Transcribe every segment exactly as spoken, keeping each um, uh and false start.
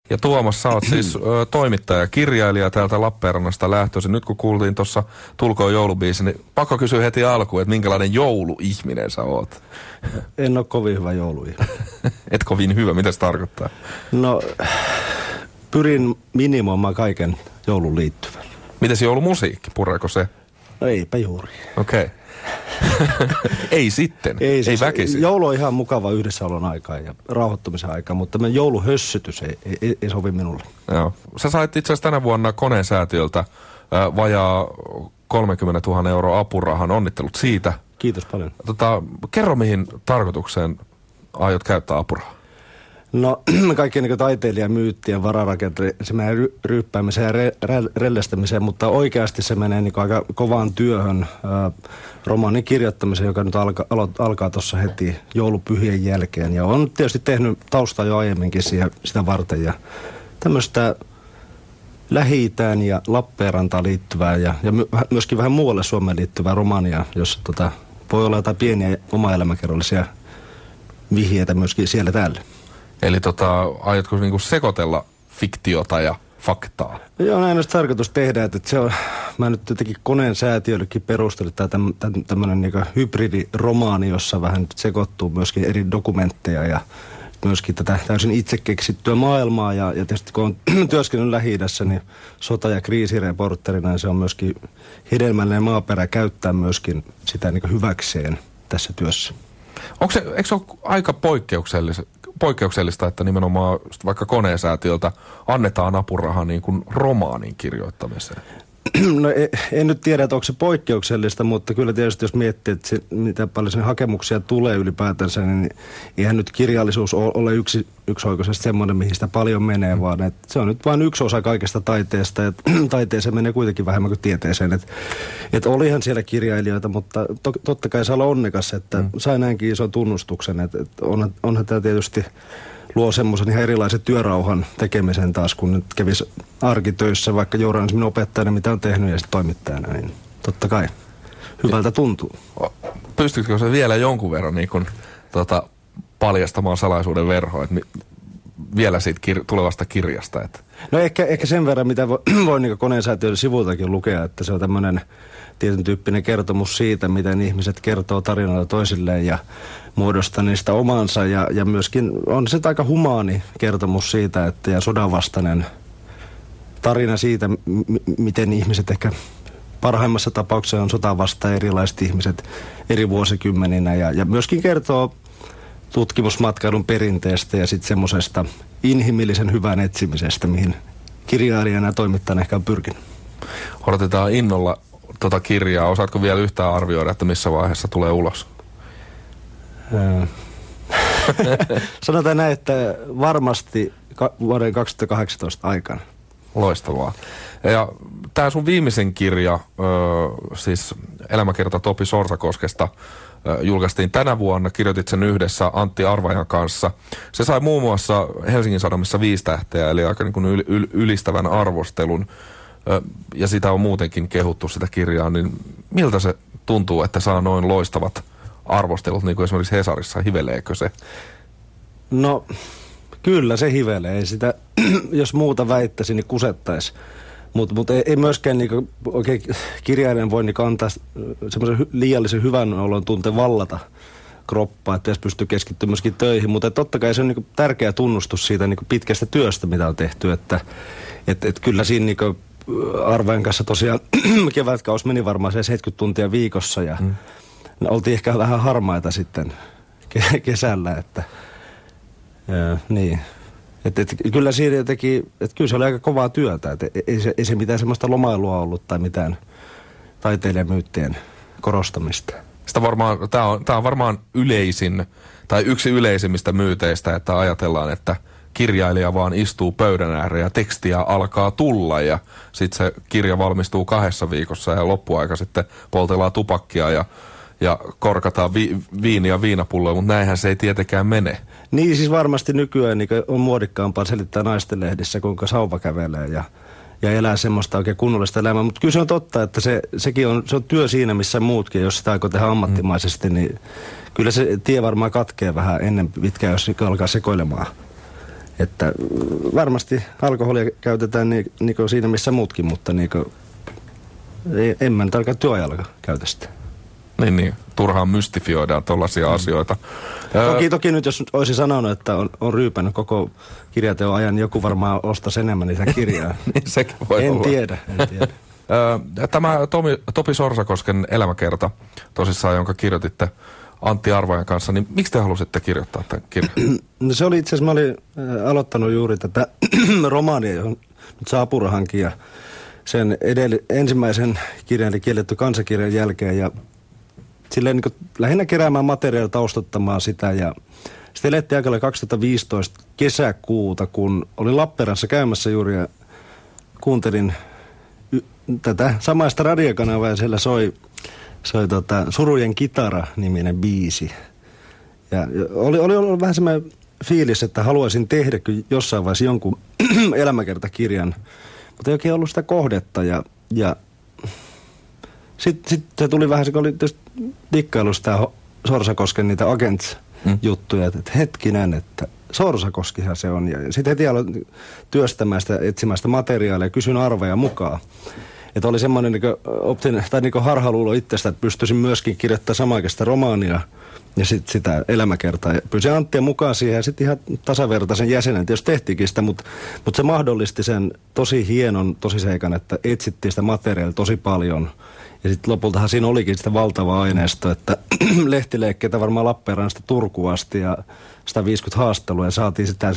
Ja Tuomas, sä oot siis ö, toimittaja, kirjailija täältä Lappeenrannasta lähtöisin. Nyt kun kuultiin tuossa Tulkoon joulubiisi, niin pakko kysyä heti alkuun, että minkälainen jouluihminen sä oot? En ole kovin hyvä jouluihminen. Et kovin hyvä, mitä se tarkoittaa? No, pyrin minimoimaan kaiken joulun liittyvän. Mites joulumusiikki, pureeko se? No eipä juuri. Okei. Okay. Ei sitten, ei, siis, ei väkisin. Joulu on ihan mukava yhdessäolon aikaa ja rauhoittumisen aikaa, mutta meidän jouluhössytys ei, ei, ei sovi minulle. Joo. Sä sait itse asiassa tänä vuonna Koneen säätiöltä äh, vajaa kolmekymmentätuhatta euroa apurahan. Onnittelut siitä. Kiitos paljon. Tota, kerro, mihin tarkoitukseen aiot käyttää apurahaa? No kaikkien niin taiteilijamyyttien vararakenteen, se menee ry- ryyppäämiseen ja re- re- rellestämiseen, mutta oikeasti se menee niin aika kovaan työhön ää, romaanin kirjoittamiseen, joka nyt alka, alo- alkaa tuossa heti joulupyhien jälkeen. Ja on tietysti tehnyt taustaa jo aiemminkin siihen, sitä varten ja tämmöistä Lähi-Itään ja Lappeenrantaan liittyvää ja, ja my- myöskin vähän muualle Suomeen liittyvää romaania, jossa tota, voi olla jotain pieniä oma-elämäkerrallisia vihjeitä myöskin siellä täällä. Eli tota, aiotko niinku sekoitella fiktiota ja faktaa? Joo, näin olisi tarkoitus tehdä, että se on, mä nyt jotenkin Koneen säätiöllekin perustelin, että tämä tämmöinen niinku hybridiromaani, jossa vähän sekoittuu myöskin eri dokumentteja ja myöskin tätä täysin itse keksittyä maailmaa. Ja, ja tietysti kun on työskennellyt Lähi-idässä, niin sota- ja kriisireportterina, niin se on myöskin hedelmällinen maaperä käyttää myöskin sitä niinku hyväkseen tässä työssä. Onko se, eikö se ole aika poikkeuksellista? poikkeuksellista, että nimenomaan vaikka Koneen säätiöltä annetaan apurahaa niin kuin romaanin kirjoittamiseen? No en nyt tiedä, että onko se poikkeuksellista, mutta kyllä tietysti jos miettii, että se, mitä paljon sen hakemuksia tulee ylipäätänsä, niin eihän nyt kirjallisuus ole yksi, yksioikoisesti semmoinen, mihin sitä paljon menee, mm. vaan että se on nyt vain yksi osa kaikesta taiteesta, ja taiteeseen menee kuitenkin vähemmän kuin tieteeseen. Että et olihan siellä kirjailijoita, mutta to, totta kai saa olla onnekas, että mm. sai näinkin ison tunnustuksen, että et onhan, onhan tämä tietysti luo semmoisen ihan erilaisen työrauhan tekemisen taas, kun nyt kävisi arkitöissä, vaikka journalismin opettajana, mitä on tehnyt ja sitten toimittajana, niin totta kai hyvältä tuntuu. Pystytkö se vielä jonkun verran niin kun, tota, paljastamaan salaisuuden verhoa, että mi- vielä siitä kir- tulevasta kirjasta? Että... No ehkä, ehkä sen verran, mitä voi, voi niin Koneen säätiön sivultakin lukea, että se on tämmöinen tietyn tyyppinen kertomus siitä, miten ihmiset kertoo tarinoita toisilleen ja muodostaa niistä omansa. Ja, ja myöskin on se aika humaani kertomus siitä, että ja sodanvastainen tarina siitä, m- miten ihmiset ehkä parhaimmassa tapauksessa on sotaa vastaan erilaiset ihmiset eri vuosikymmeninä. Ja, ja myöskin kertoo tutkimusmatkailun perinteestä ja sitten semmoisesta inhimillisen hyvän etsimisestä, mihin kirjailijana ja toimittajana ehkä on pyrkinyt. Odotetaan innolla tuota kirjaa. Osaatko vielä yhtään arvioida, että missä vaiheessa tulee ulos? Sanotaan näin, että varmasti vuoden kaksituhattakahdeksantoista aikana. Loistavaa. Ja tämä sun viimeisen kirja, siis elämäkerta Topi Sorsakoskesta, julkaistiin tänä vuonna. Kirjoitit sen yhdessä Antti Arvajan kanssa. Se sai muun muassa Helsingin Sanomissa viisi tähteä, eli aika niin kuin yl- yl- ylistävän arvostelun. Ja sitä on muutenkin kehuttu sitä kirjaa, niin miltä se tuntuu, että saa noin loistavat arvostelut, niin kuin esimerkiksi Hesarissa? Hiveleekö se? No, kyllä se hivelee. Ei sitä, jos muuta väittäisi, niin kusettaisi. Mutta mut ei, ei myöskään niinku, oikein kirjailijan voi niinku antaa semmoisen hy, liiallisen hyvän olon tunteen vallata kroppaa, että pitäisi pystyä keskittymään myöskin töihin. Mutta totta kai se on niinku tärkeä tunnustus siitä niinku pitkästä työstä, mitä on tehty. Että et, et kyllä siinä niinku Arvajan kanssa tosiaan kevätkaus meni varmaan se seitsemänkymmentä tuntia viikossa ja mm. oltiin ehkä vähän harmaita sitten ke- kesällä, että ja, niin. Että et, kyllä siinä teki, että kyllä se oli aika kovaa työtä, että ei se, ei se mitään semmoista lomailua ollut tai mitään taiteilijamyyttien korostamista. Sitä varmaan, tää on, tää on varmaan yleisin tai yksi yleisimmistä myyteistä, että ajatellaan, että kirjailija vaan istuu pöydän ääreen ja tekstiä alkaa tulla ja sitten se kirja valmistuu kahdessa viikossa ja loppuaika sitten poltellaan tupakkia ja, ja korkataan vi, viiniä viinapulloja, mutta näinhän se ei tietenkään mene. Niin siis varmasti nykyään niin on muodikkaampaa selittää naistenlehdissä, kuinka sauva kävelee ja, ja elää semmoista oikein kunnollista elämää. Mutta kyllä se on totta, että se, sekin on, se on työ siinä, missä muutkin, jos sitä aikoo tehdä ammattimaisesti, mm. niin kyllä se tie varmaan katkee vähän ennen pitkään, jos alkaa sekoilemaan. Että varmasti alkoholia käytetään niin, niin kuin siinä missä muutkin, mutta niin kuin, ei, en mä nyt alkaa työajalla käytä sitä. Niin, niin. Turhaan mystifioidaan tollaisia mm. asioita. Toki, toki nyt jos olisi sanonut, että on, on ryypännyt koko kirjateon ajan, niin joku varmaan ostaisi enemmän niitä kirjaa. Niin sekin voi en olla. Tiedä, en tiedä. Tämä Tomi, Topi Sorsakosken elämäkerta tosissaan, jonka kirjoititte Antti Arvajan kanssa, niin miksi te halusitte kirjoittaa tämän kirjan? No se oli itse asiassa, mä olin aloittanut juuri tätä romaania, johon nyt saa apurahankin ja sen edell- ensimmäisen kirjan, eli Kielletty kansakirjan jälkeen ja silleen niin kuin lähinnä keräämään materiaalia, taustattamaan sitä ja sitten elettiin aikalla kaksituhattaviisitoista kesäkuuta, kun olin Lappeenrannassa käymässä juuri ja kuuntelin y- tätä samaista radiokanavaa ja siellä soi, soi tota Surujen kitara-niminen biisi. Ja oli, oli ollut vähän semmoinen fiilis, että haluaisin tehdä kyllä jossain vaiheessa jonkun elämäkertakirjan, mutta ei oikein ollut sitä kohdetta ja, ja sitten sit se tuli vähän se, kun oli tietysti dikkailu sitä Sorsakosken niitä Agents-juttuja, että et hetkinen, että Sorsakoskihan se on. Ja sitten heti aloin työstämään sitä, etsimään sitä materiaalia ja kysyin arvoja mukaan. Että oli semmoinen niin optin, tai niin harhaluulo itsestä, että pystyisin myöskin kirjoittamaan samanaikaista romaania ja sitten sitä elämäkertaa. Ja pyysin Anttia mukaan siihen ja sitten ihan tasavertaisen jäsenen. Tietysti tehtiinkin sitä, mutta, mutta se mahdollisti sen tosi hienon tosiseikan, että etsittiin sitä materiaalia tosi paljon. Ja sitten lopultahan siinä olikin sitä valtavaa aineistoa, että lehtileikkeitä varmaan Lappeenrannasta Turkuun asti ja sata viisikymmentä haastelua ja saatiin sitä,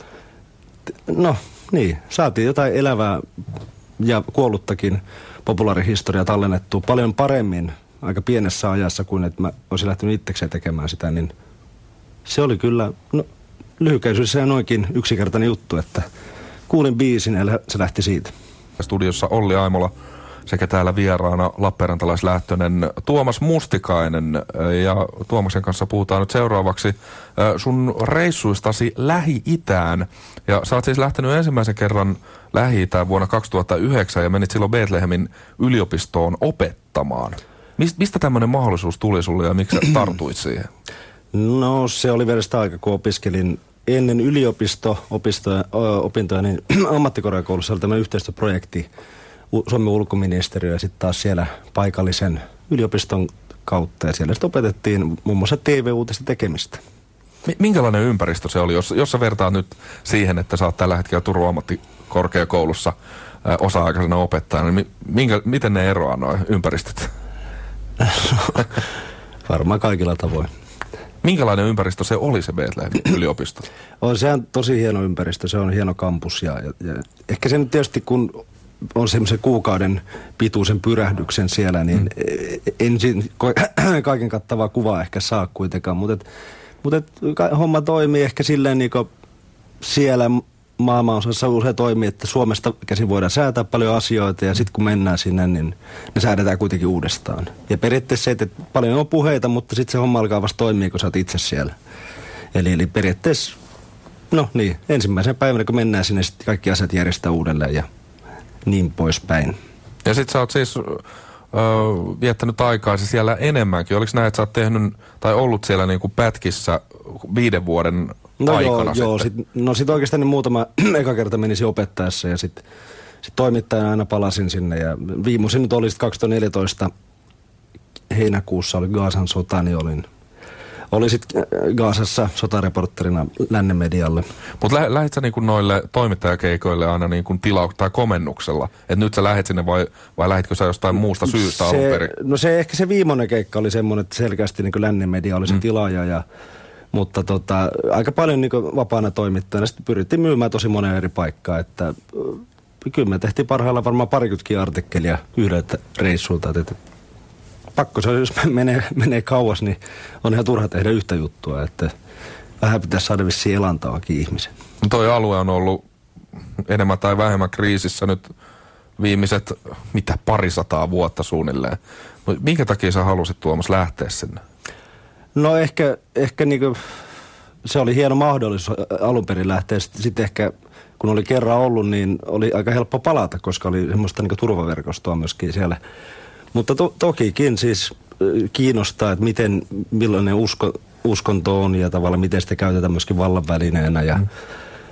no niin, saatiin jotain elävää ja kuolluttakin populaarihistoriaa tallennettua paljon paremmin aika pienessä ajassa kuin että mä olisin lähtenyt itsekseen tekemään sitä, niin se oli kyllä, no lyhykäisyydessä noinkin yksinkertainen juttu, että kuulin biisin ja se lähti siitä. Studiossa Olli Aimola sekä täällä vieraana lappeenrantalaislähtöinen Tuomas Mustikainen. Ja Tuomaksen kanssa puhutaan nyt seuraavaksi sun reissuistasi Lähi-Itään. Ja sä oot siis lähtenyt ensimmäisen kerran Lähi-Itään vuonna kaksituhattayhdeksän ja menit silloin Betlehemin yliopistoon opettamaan. Mistä tämmöinen mahdollisuus tuli sulle ja miksi sä tartuit siihen? No se oli vielä sitä aikaa, kun opiskelin ennen yliopisto-opintoja, niin ammattikorkeakoulussa oli tämmöinen yhteistyöprojekti Suomen ulkoministeriö ja sitten taas siellä paikallisen yliopiston kautta. Ja siellä sitten opetettiin muun muassa T V-uutisten tekemistä. Minkälainen ympäristö se oli, jos, jos sä vertaat nyt siihen, että sä oot tällä hetkellä Turun ammattikorkeakoulussa ä, osa-aikaisena opettajana, niin minkä, miten ne eroaa nuo ympäristöt? Varmaan kaikilla tavoin. Minkälainen ympäristö se oli se Betlehemin yliopisto? On, se on tosi hieno ympäristö, se on hieno kampus ja, ja, ja ehkä se nyt tietysti kun on semmoisen kuukauden pituisen pyrähdyksen siellä, niin mm. ensin kaiken kattavaa kuvaa ehkä saa kuitenkaan, mutta, et, mutta et, homma toimii ehkä silleen niin kuin siellä maailmanosassa usein toimii, että Suomesta käsin voidaan säätää paljon asioita ja sitten kun mennään sinne, niin ne säädetään kuitenkin uudestaan. Ja periaatteessa se, että paljon on puheita, mutta sitten se homma alkaa vasta toimia, kun sä oot itse siellä. Eli, eli periaatteessa, no niin, ensimmäisen päivänä kun mennään sinne, sitten kaikki asiat järjestää uudelleen ja niin poispäin. Ja sit sä oot siis ö, viettänyt aikaasi siellä enemmänkin. Oliko näin, että sä oot tehnyt tai ollut siellä niinku pätkissä viiden vuoden no aikana joo, sitten? Joo, sit, no sit oikeastaan niin muutama eka kerta menisin opettaessa ja sit, sit toimittajana aina palasin sinne. Ja viimeisin nyt oli sitten kaksituhattaneljätoista heinäkuussa oli Gazan sota, niin olin Oli sitten Gazassa sotareportterina lännen medialle. Mutta lä- lähdit sä niinku noille toimittajakeikoille aina niinku tilau- tai komennuksella? Että nyt sä lähdit sinne vai, vai lähditkö sä jostain muusta syystä alun perin? No se ehkä se viimeinen keikka oli semmoinen, että selkeästi niinku lännen media oli se mm. tilaaja. Ja, mutta tota, aika paljon niinku vapaana toimittajana. Sitten pyrittiin myymään tosi moneen eri paikkaan. Että, kyllä me tehtiin parhaillaan varmaan parikymmentäkin artikkelia yhdeltä reissulta. Että, pakko se on, jos menee, menee kauas, niin on ihan turha tehdä yhtä juttua, että vähän pitäisi saada vissiin elantoakin ihmisen. No toi alue on ollut enemmän tai vähemmän kriisissä nyt viimeiset, mitä, parisataa vuotta suunnilleen. Minkä takia sä halusit, Tuomas, lähteä sinne? No ehkä, ehkä niinku, se oli hieno mahdollisuus alun perin lähteä. Sitten, sitten ehkä, kun oli kerran ollut, niin oli aika helppo palata, koska oli semmoista niinku turvaverkostoa myöskin siellä. Mutta to, tokikin siis kiinnostaa, että miten, millainen usko, uskonto on ja tavallaan miten sitä käytetään myöskin vallan välineenä. Ja,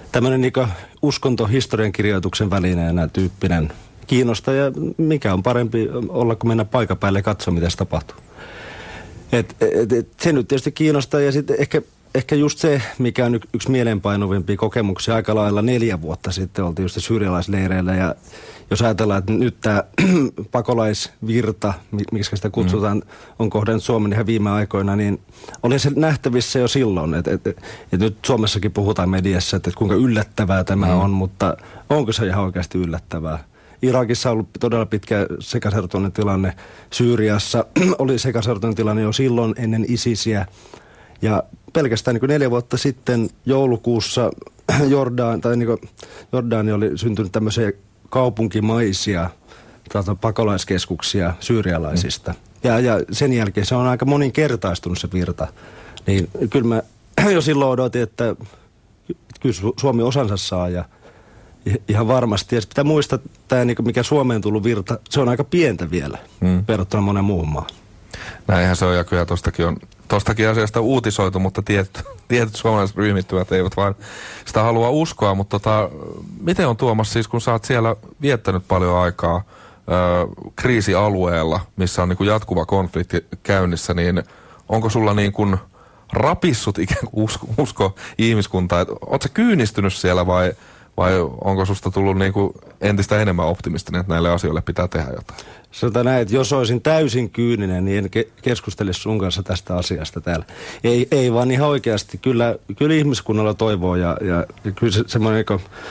tämmöinen niin uskontohistorian kirjoituksen välineenä tyyppinen kiinnostaa. Ja mikä on parempi olla, kun mennä paikan päälle ja katsoa, mitä se tapahtuu. Et, et, et, se nyt tietysti kiinnostaa ja sitten ehkä, ehkä just se, mikä on yksi mielenpainuvimpia kokemuksia. Aika lailla neljä vuotta sitten oltiin just syyrialaisleireillä ja jos ajatellaan, että nyt tämä pakolaisvirta, miksi sitä kutsutaan, mm. on kohdannut Suomen ihan viime aikoina, niin oli se nähtävissä jo silloin. Että et, et, et nyt Suomessakin puhutaan mediassa, että et kuinka yllättävää tämä mm. on, mutta onko se ihan oikeasti yllättävää? Irakissa on ollut todella pitkä sekasortoinen tilanne. Syyriassa oli sekasortoinen tilanne jo silloin ennen ISISiä. Ja pelkästään niin kuin neljä vuotta sitten joulukuussa Jordaan, tai niin kuin Jordaani oli syntynyt tämmöisiä kaupunkimaisia pakolaiskeskuksia syyrialaisista. Mm. Ja, ja sen jälkeen se on aika moninkertaistunut se virta. Niin kyllä mä jo silloin odotin, että kyllä Suomi osansa saa ja ihan varmasti. Ja pitää muistaa, että tämä, mikä Suomeen tullut virta, se on aika pientä vielä mm. verrattuna monen muuhun maahan. Näinhän se on, ja kyllä tostakin on tostakin asiasta uutisoitu, mutta tietyt, tietyt suomalaiset ryhmittyvät eivät vain sitä halua uskoa. Mutta tota, miten on, Tuomas, siis kun sä oot siellä viettänyt paljon aikaa ö, kriisialueella, missä on niin kuin jatkuva konflikti käynnissä, niin onko sulla niin kuin rapissut ikään kuin usko, usko ihmiskuntaa? Ootko sä kyynistynyt siellä vai... Vai onko susta tullut niin kuin entistä enemmän optimistinen, että näille asioille pitää tehdä jotain? Sanotaan näin, että jos olisin täysin kyyninen, niin en ke- keskustelisi sun kanssa tästä asiasta täällä. Ei, ei vaan ihan oikeasti. Kyllä, kyllä ihmiskunnalla toivoo ja, ja, ja kyllä se, semmoinen,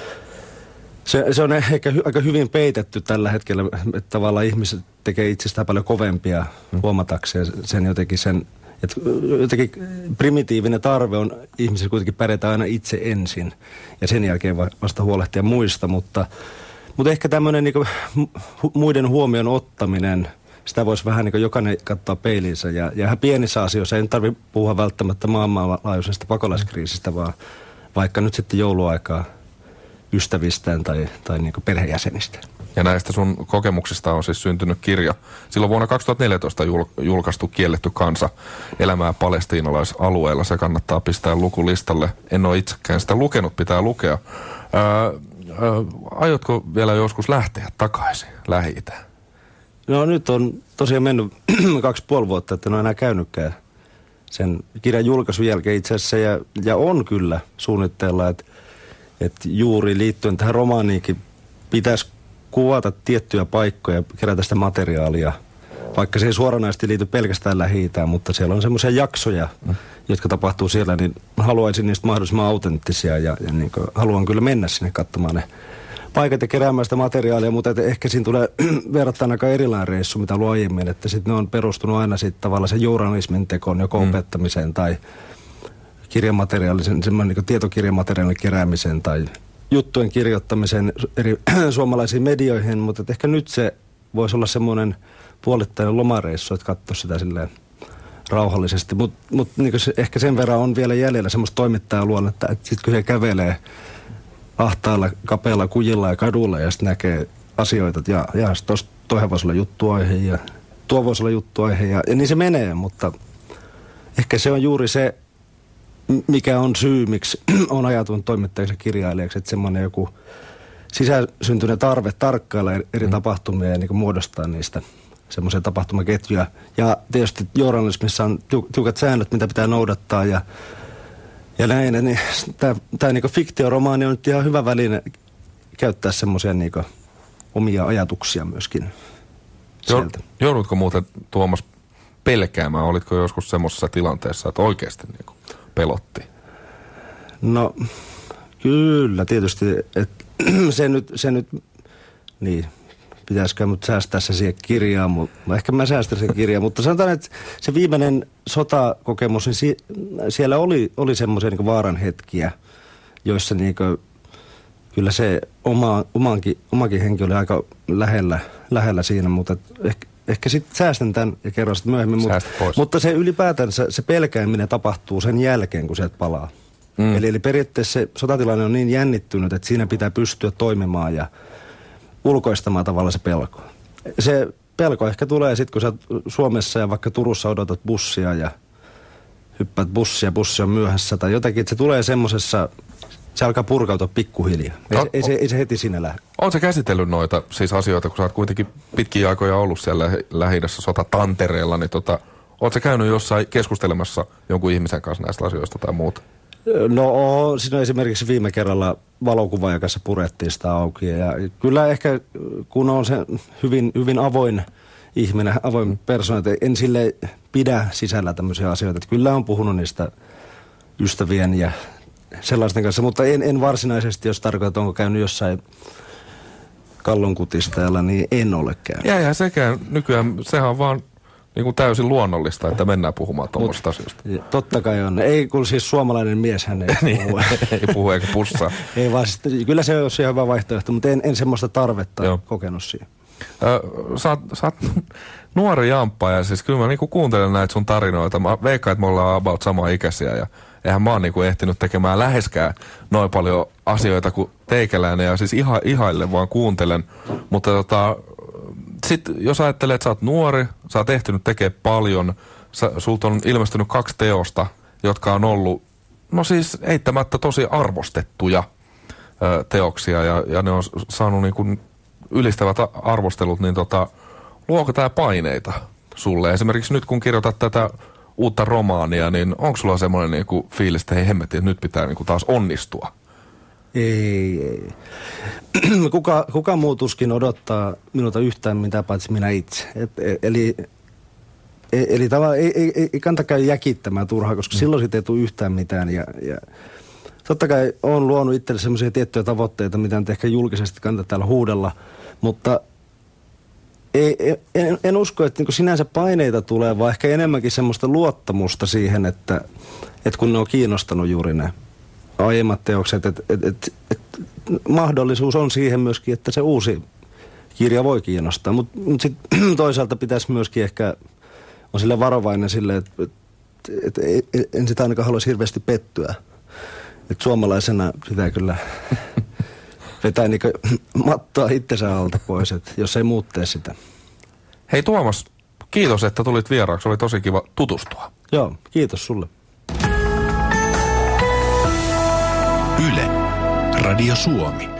se, se on ehkä hy, aika hyvin peitetty tällä hetkellä, että tavallaan ihmiset tekee itsestään paljon kovempia hmm. huomatakseen sen jotenkin sen, että jotenkin primitiivinen tarve on ihmisillä kuitenkin pärjätä aina itse ensin ja sen jälkeen vasta huolehtia muista, mutta, mutta ehkä tämmöinen niin kuin muiden huomion ottaminen, sitä voisi vähän niin kuin jokainen katsoa peiliinsä ja, ja ihan pienissä asioissa ei tarvitse puhua välttämättä maailmanlaajuisesta pakolaiskriisistä, vaan vaikka nyt sitten jouluaikaa ystävistään tai, tai niin kuin perheenjäsenistä. Ja näistä sun kokemuksista on siis syntynyt kirja. Silloin vuonna kaksituhattaneljätoista jul- julkaistu Kielletty kansa elämää palestiinalaisalueella. Se kannattaa pistää lukulistalle. En ole itsekään sitä lukenut, pitää lukea. Öö, öö, aiotko vielä joskus lähteä takaisin Lähi-Itään? No nyt on tosiaan mennyt kaksi puoli vuotta, että en ole enää käynytkään sen kirjan julkaisun jälkeen itse asiassa. Ja, ja on kyllä suunnitteilla, että, että juuri liittyen tähän romaaniinkin pitäisi kuvata tiettyjä paikkoja ja kerätä sitä materiaalia, vaikka se ei suoranaisesti liity pelkästään Lähi-Itään, mutta siellä on semmoisia jaksoja, mm. jotka tapahtuu siellä, niin haluaisin niistä mahdollisimman autenttisia ja, ja niin kuin, haluan kyllä mennä sinne katsomaan ne paikat ja keräämään sitä materiaalia, mutta ehkä siinä tulee verrattuna aika erilainen reissu, mitä ollut aiemmin, että sitten ne on perustunut aina sitten tavallaan sen journalismin tekoon, joko mm. opettamiseen tai kirjamateriaalisen, semmoinen niin tietokirjamateriaalin keräämiseen tai juttujen kirjoittamisen eri suomalaisiin medioihin, mutta ehkä nyt se voisi olla semmoinen puolittainen lomareissu, että katsoa sitä silleen rauhallisesti. Mutta mut, niin se, ehkä sen verran on vielä jäljellä semmoista toimittajaluonnetta, että sitten kun se kävelee ahtaalla, kapealla kujilla ja kadulla ja sitten näkee asioita, että jaa, jaa tosta toihan voisi olla juttuaihe ja tuo voisi olla juttuaihe ja, ja niin se menee, mutta ehkä se on juuri se, mikä on syy, miksi on ajatunut toimittajaksi ja kirjailijaksi, että semmoinen joku sisäsyntyinen tarve tarkkailla eri mm. tapahtumia ja niin kuin muodostaa niistä semmoisia tapahtumaketjuja. Ja tietysti journalismissa on tiukat säännöt, mitä pitää noudattaa ja, ja näin. Niin tämä niin fiktioromaani on nyt ihan hyvä väline käyttää semmoisia niin omia ajatuksia myöskin sieltä. Joudutko muuten, Tuomas, pelkäämään? Olitko joskus semmoisessa tilanteessa, että oikeasti niin kuin pelotti? No kyllä tietysti, että se nyt, se nyt, niin, pitäisikö mut säästää se siihen kirjaan, mutta ehkä mä säästän sen kirjaan, mutta sanotaan, että se viimeinen sotakokemus, niin si, siellä oli, oli semmoisia niin vaaran hetkiä, joissa niin kuin, kyllä se oma, omankin, omakin henki oli aika lähellä, lähellä siinä, mutta ehkä, ehkä sitten säästän tämän ja kerron sitten myöhemmin. Mutta, mutta se ylipäätänsä, se pelkääminen tapahtuu sen jälkeen, kun sieltä palaa. Mm. Eli, eli periaatteessa se sotatilanne on niin jännittynyt, että siinä pitää pystyä toimimaan ja ulkoistamaan tavallaan se pelko. Se pelko ehkä tulee sitten, kun sä Suomessa ja vaikka Turussa odotat bussia ja hyppäät bussia, bussi on myöhässä tai jotakin. Että se tulee semmosessa, se alkaa purkautua pikkuhiljaa. Ei, No, se, ei, se, ei se heti sinne lähde. Oletko sä käsitellyt noita siis asioita, kun sä oot kuitenkin pitkiä aikoja ollut siellä Lähi-idässä sotatantereella, niin tota, ootko sä käynyt jossain keskustelemassa jonkun ihmisen kanssa näistä asioista tai muuta? No siinä esimerkiksi viime kerralla valokuvaajan kanssa purettiin sitä auki. Ja kyllä ehkä kun on se hyvin, hyvin avoin ihminen, avoin persoona, että en sille pidä sisällä tämmöisiä asioita. Että kyllä on puhunut niistä ystävien ja sellaisten kanssa, mutta en, en varsinaisesti, jos tarkoitat, onko käynyt jossain kallonkutistajalla, niin en ole käynyt. Ja, ja sekään nykyään, sehän on vaan niin kuin täysin luonnollista, että mennään puhumaan tuommoista asioista. Totta kai on. Ei, kun siis suomalainen mies hän ei puhu. Ei puhu eikä pussaa. Ei vaan, kyllä se on ihan hyvä vaihtoehto, mutta en, en semmoista tarvetta Joo. kokenut siihen. Ö, sä, oot, sä oot nuori jamppa ja siis kyllä mä niinku kuuntelen näitä sun tarinoita. Mä veikkaan, että me ollaan about sama ikäisiä ja eihän mä oon niinku ehtinyt tekemään läheskään noin paljon asioita kuin teikäläinen ja siis iha, ihaille vaan kuuntelen. Mutta tota, sit jos ajattelee, että sä oot nuori, sä oot ehtinyt tekemään paljon, sä, sulta on ilmestynyt kaksi teosta, jotka on ollut, no siis eittämättä tosi arvostettuja ö, teoksia ja, ja ne on saanut niinku ylistävät arvostelut, niin tota, luoko tää paineita sulle? Esimerkiksi nyt kun kirjoitat tätä uutta romaania, niin onko sulla semmoinen niinku fiilis, että hei hemmetti, että nyt pitää niinku taas onnistua? Ei, ei. Kuka, kuka muu tuskin odottaa minulta yhtään mitään paitsi minä itse. Et, eli eli tavallaan ei, ei, ei kannata käydä jäkittämään turhaa, koska mm. silloin siitä ei tule yhtään mitään. Ja, ja totta kai olen luonut itselle semmoisia tiettyjä tavoitteita, mitä nyt ehkä julkisesti kannattaa täällä huudella, mutta ei, en, en usko, että niin sinänsä paineita tulee, vaan ehkä enemmänkin semmoista luottamusta siihen, että, että kun ne on kiinnostanut juuri ne aiemmat teokset, että, että, että, että mahdollisuus on siihen myöskin, että se uusi kirja voi kiinnostaa, mutta mut sitten toisaalta pitäisi myöskin ehkä, on sille varovainen sille, että, että, että en sitä ainakaan haluaisi hirveästi pettyä. Että suomalaisena sitä kyllä vetää niinku mattoa itsensä alta pois, että jos ei muut tee sitä. Hei Tuomas, kiitos, että tulit vieraaksi. Oli tosi kiva tutustua. Joo, kiitos sulle. Yle, Radio Suomi.